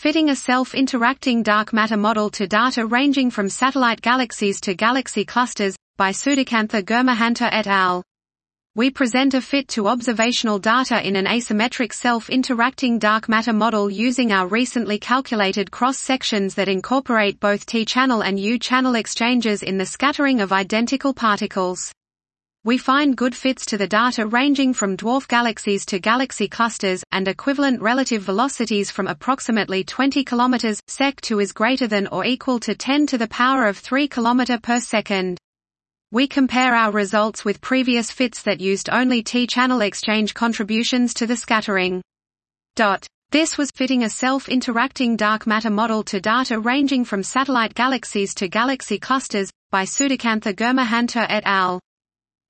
Fitting a self-interacting dark matter model to data ranging from satellite galaxies to galaxy clusters, by Sudhakantha Gurmohanty et al. We present a fit to observational data in an asymmetric self-interacting dark matter model using our recently calculated cross-sections that incorporate both T-channel and U-channel exchanges in the scattering of identical particles. We find good fits to the data ranging from dwarf galaxies to galaxy clusters, and equivalent relative velocities from approximately 20 km sec to is greater than or equal to 10 to the power of 3 km per second. We compare our results with previous fits that used only T-channel exchange contributions to the scattering. This was fitting a self-interacting dark matter model to data ranging from satellite galaxies to galaxy clusters, by Sudhakantha Gurmohanty et al.